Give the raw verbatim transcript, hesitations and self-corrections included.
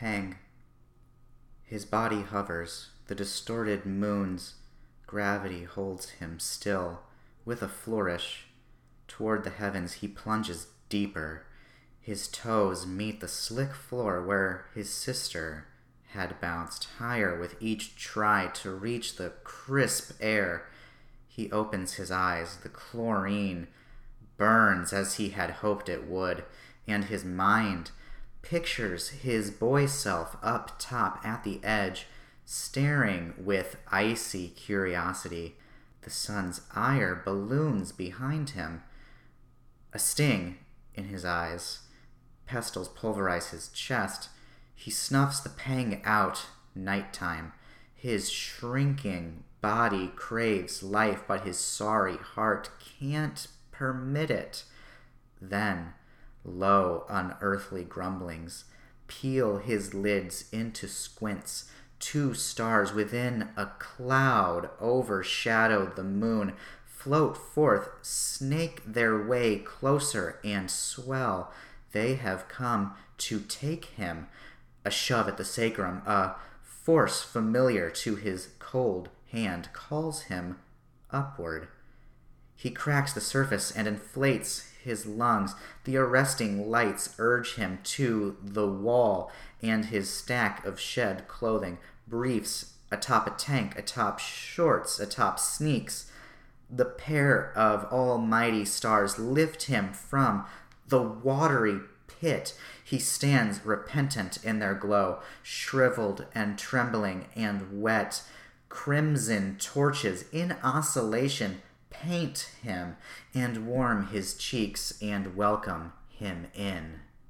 pang. His body hovers, the distorted moon's gravity holds him still. With a flourish, toward the heavens he plunges deeper. His toes meet the slick floor where his sister had bounced higher with each try to reach the crisp air. He opens his eyes. The chlorine burns as he had hoped it would, and his mind pictures his boy self up top at the edge, staring with icy curiosity. The sun's ire balloons behind him. A sting in his eyes. Pestles pulverize his chest. He snuffs the pang out. Nighttime. His shrinking body craves life, but his sorry heart can't permit it. Then, low, unearthly grumblings peel his lids into squints. Two stars within a cloud overshadow the moon, float forth, snake their way closer, and swell. They have come to take him. A shove at the sacrum, a force familiar to his cold hand, calls him upward. He cracks the surface and inflates his lungs. The arresting lights urge him to the wall, and his stack of shed clothing, briefs atop a tank, atop shorts, atop sneaks. The pair of almighty stars lift him from the watery pit. He stands repentant in their glow, shriveled and trembling and wet. Crimson torches in oscillation paint him and warm his cheeks and welcome him in.